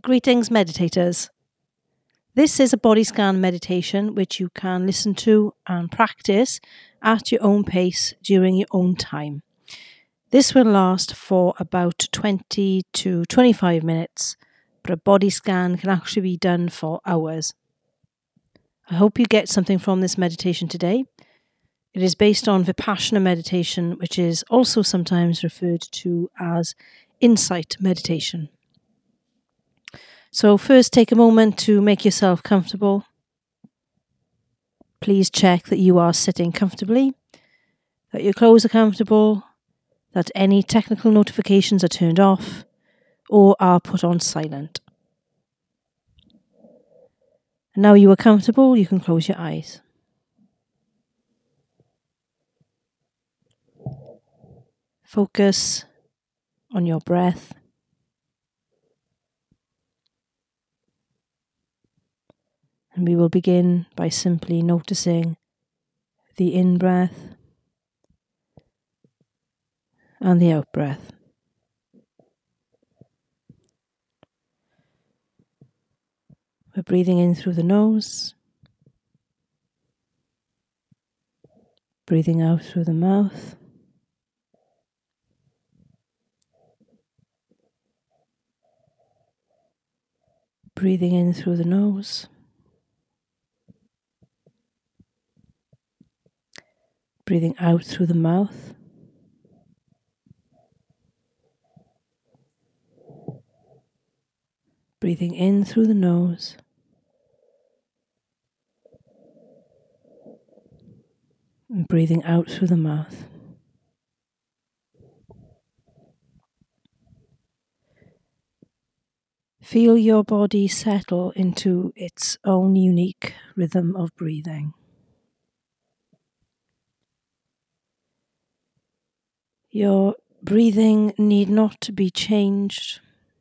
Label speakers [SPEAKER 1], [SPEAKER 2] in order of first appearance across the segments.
[SPEAKER 1] Greetings, meditators. This is a body scan meditation which you can listen to and practice at your own pace during your own time. This will last for about 20 to 25 minutes, but a body scan can actually be done for hours. I hope you get something from this meditation today. It is based on Vipassana meditation, which is also sometimes referred to as insight meditation. So first, take a moment to make yourself comfortable. Please check that you are sitting comfortably, that your clothes are comfortable, that any technical notifications are turned off or are put on silent. And now you are comfortable, you can close your eyes. Focus on your breath. And we will begin by simply noticing the in-breath and the out-breath. We're breathing in through the nose, breathing out through the mouth. Breathing in through the nose. Breathing out through the mouth. Breathing in through the nose. And breathing out through the mouth. Feel your body settle into its own unique rhythm of breathing. Your breathing need not be changed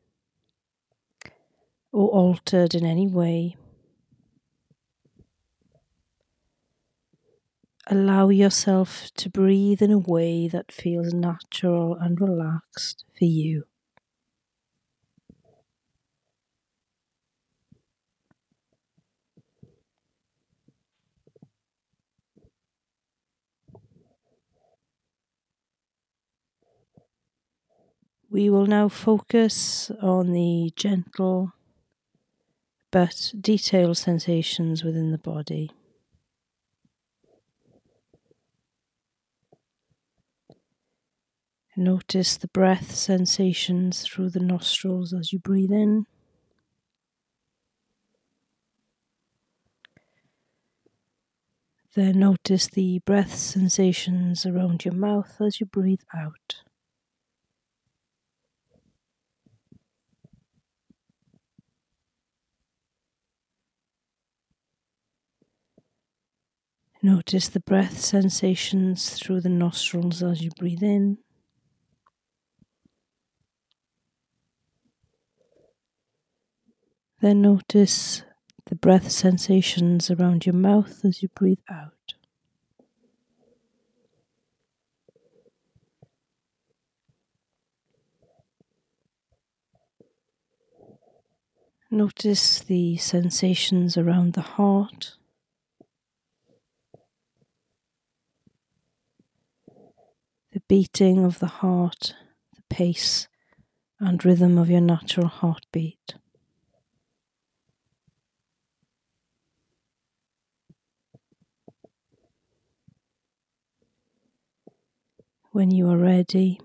[SPEAKER 1] or altered in any way. Allow yourself to breathe in a way that feels natural and relaxed for you. We will now focus on the gentle but detailed sensations within the body. Notice the breath sensations through the nostrils as you breathe in. Then notice the breath sensations around your mouth as you breathe out. Notice the breath sensations through the nostrils as you breathe in. Then notice the breath sensations around your mouth as you breathe out. Notice the sensations around the heart. The beating of the heart, the pace and rhythm of your natural heartbeat. When you are ready,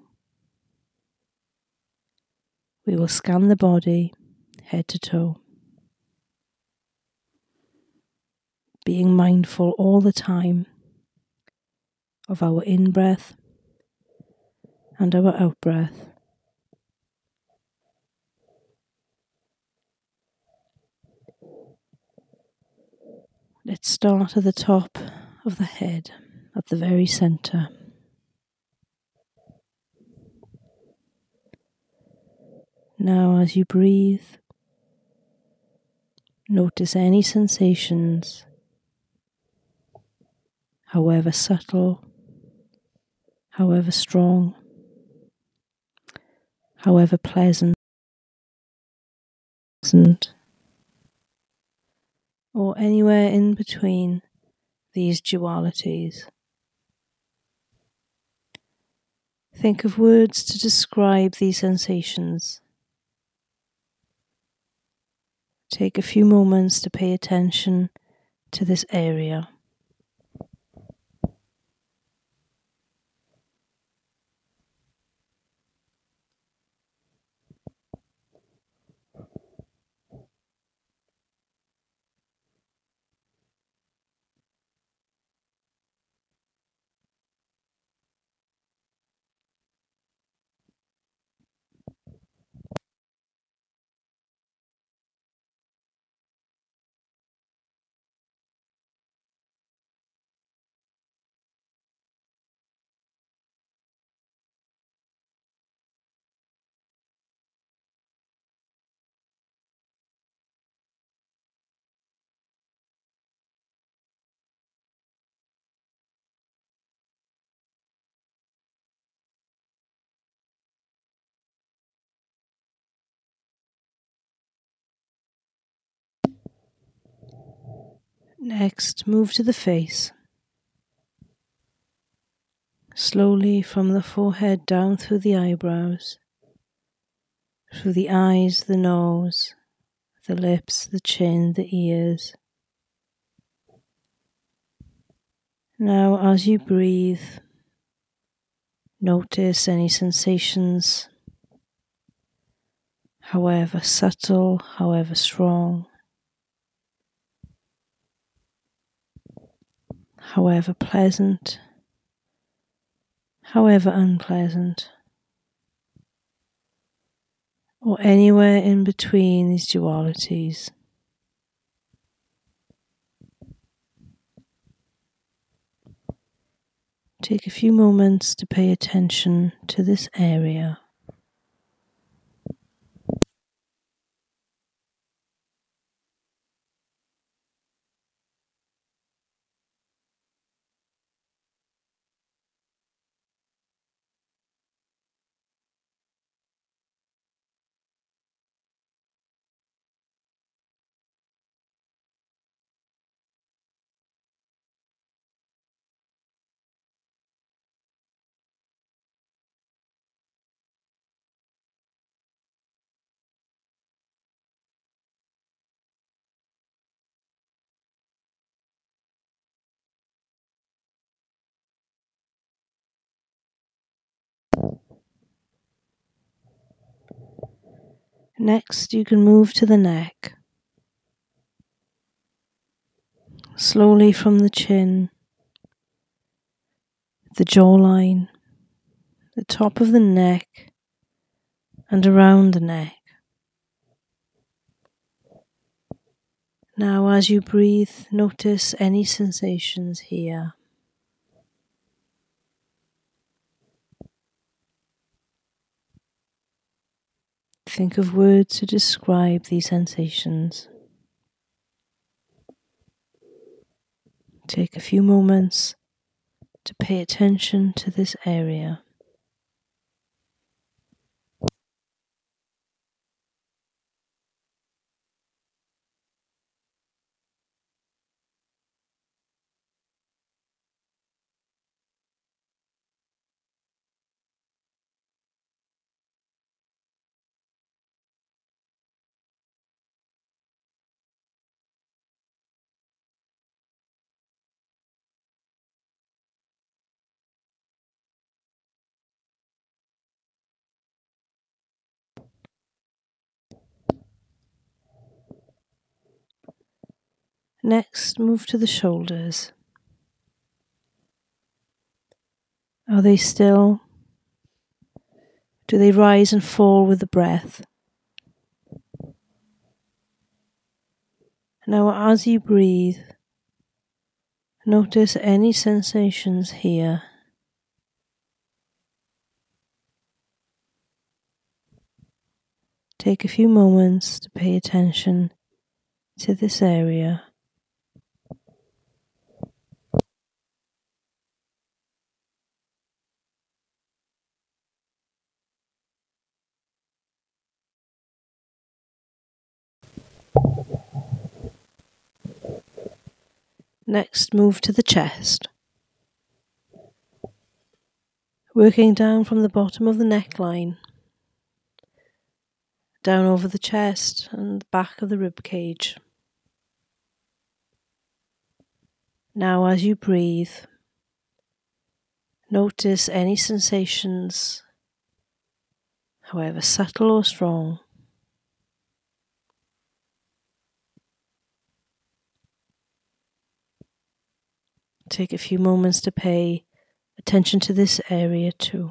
[SPEAKER 1] we will scan the body head to toe, being mindful all the time of our in-breath and our out-breath. Let's start at the top of the head, at the very center. Now, as you breathe, notice any sensations, however subtle, however strong, however pleasant present, or anywhere in between these dualities. Think of words to describe these sensations. Take a few moments to pay attention to this area. Next, move to the face. Slowly from the forehead down through the eyebrows, through the eyes, the nose, the lips, the chin, the ears. Now, as you breathe, notice any sensations, however subtle, however strong, however pleasant, however unpleasant, or anywhere in between these dualities. Take a few moments to pay attention to this area. Next, you can move to the neck. Slowly from the chin, the jawline, the top of the neck, and around the neck. Now, as you breathe, notice any sensations here. Think of words to describe these sensations. Take a few moments to pay attention to this area. Next, move to the shoulders. Are they still? Do they rise and fall with the breath? Now, as you breathe, notice any sensations here. Take a few moments to pay attention to this area. Next, move to the chest. Working down from the bottom of the neckline, down over the chest and the back of the rib cage. Now, as you breathe, notice any sensations, however subtle or strong. Take a few moments to pay attention to this area too.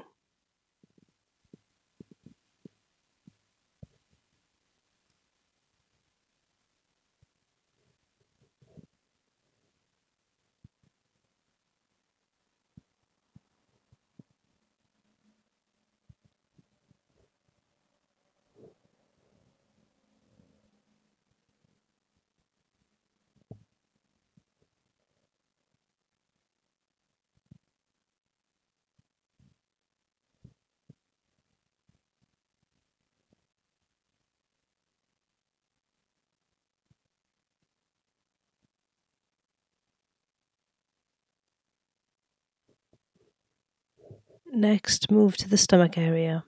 [SPEAKER 1] Next, move to the stomach area.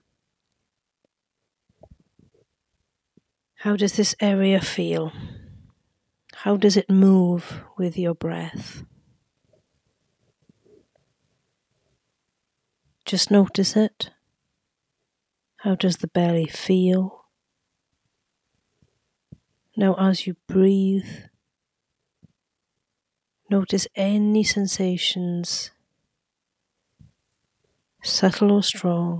[SPEAKER 1] How does this area feel? How does it move with your breath? Just notice it. How does the belly feel? Now, as you breathe, notice any sensations, subtle or strong,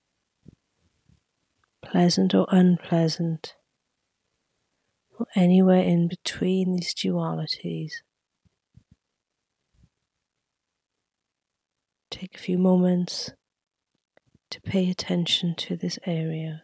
[SPEAKER 1] pleasant or unpleasant, or anywhere in between these dualities. Take a few moments to pay attention to this area.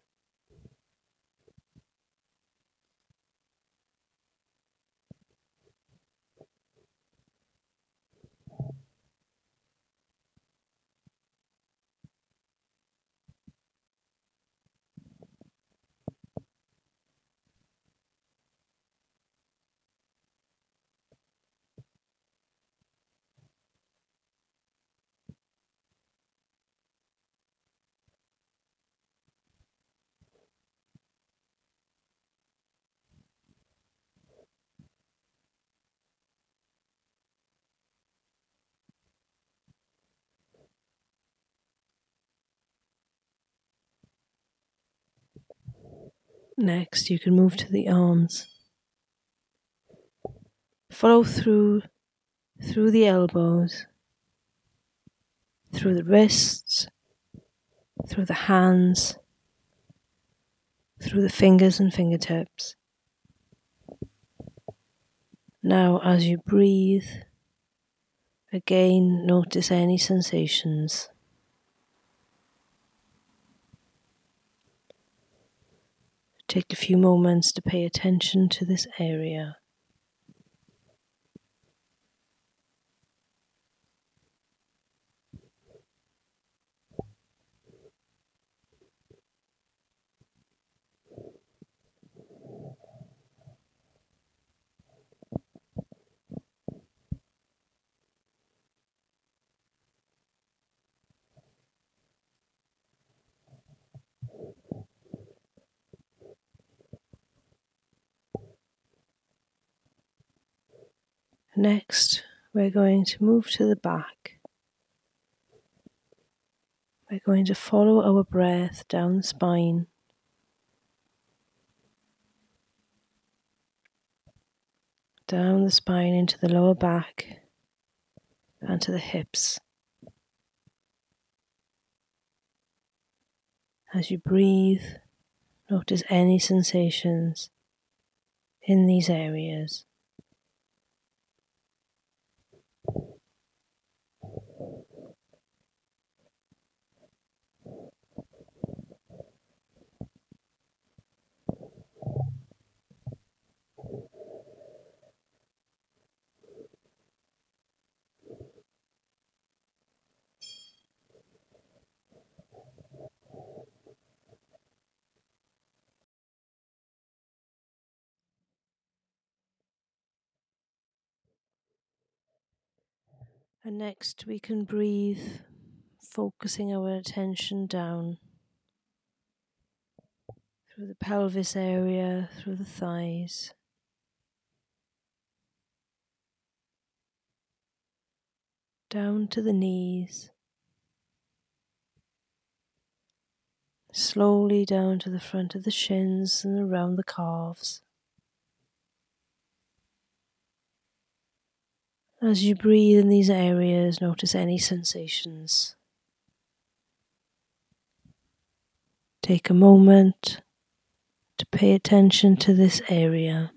[SPEAKER 1] Next, you can move to the arms. Follow through the elbows, through the wrists, through the hands, through the fingers and fingertips. Now, as you breathe, again notice any sensations. Take a few moments to pay attention to this area. Next, we're going to move to the back. We're going to follow our breath down the spine, down the spine into the lower back and to the hips. As you breathe, notice any sensations in these areas. And next we can breathe, focusing our attention down through the pelvis area, through the thighs, down to the knees, slowly down to the front of the shins and around the calves. As you breathe in these areas, notice any sensations. Take a moment to pay attention to this area.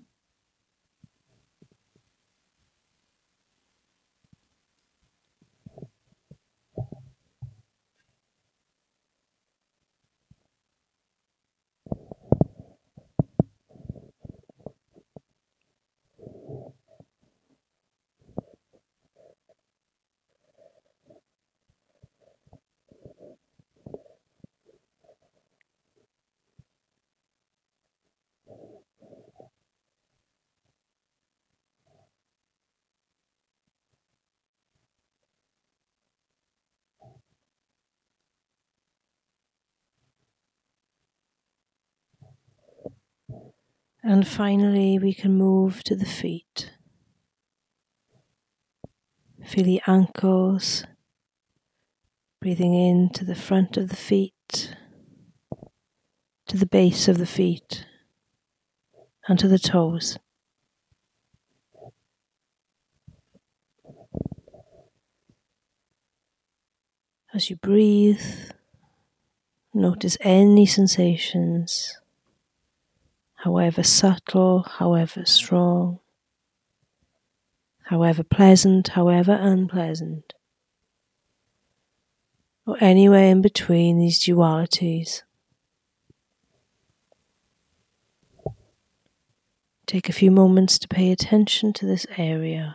[SPEAKER 1] And finally, we can move to the feet. Feel the ankles, breathing in to the front of the feet, to the base of the feet, and to the toes. As you breathe, notice any sensations, however subtle, however strong, however pleasant, however unpleasant, or anywhere in between these dualities. Take a few moments to pay attention to this area.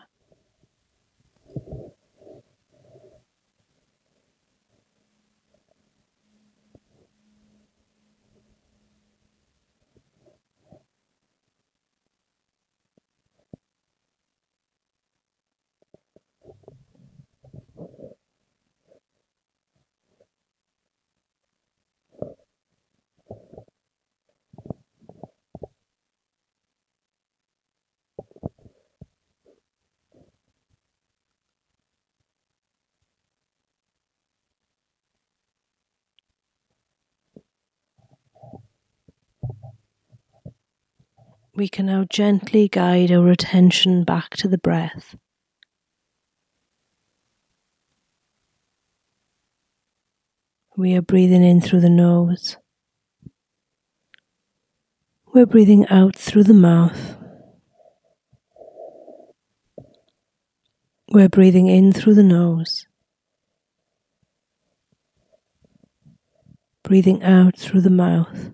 [SPEAKER 1] We can now gently guide our attention back to the breath. We are breathing in through the nose. We're breathing out through the mouth. We're breathing in through the nose. Breathing out through the mouth.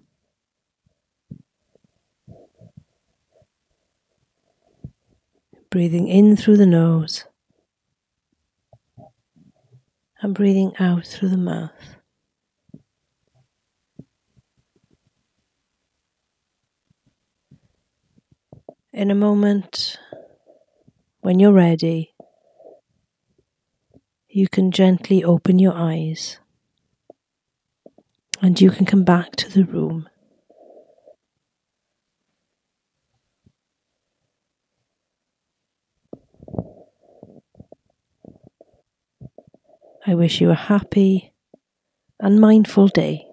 [SPEAKER 1] Breathing in through the nose. And breathing out through the mouth. In a moment, when you're ready, you can gently open your eyes and you can come back to the room. I wish you a happy and mindful day.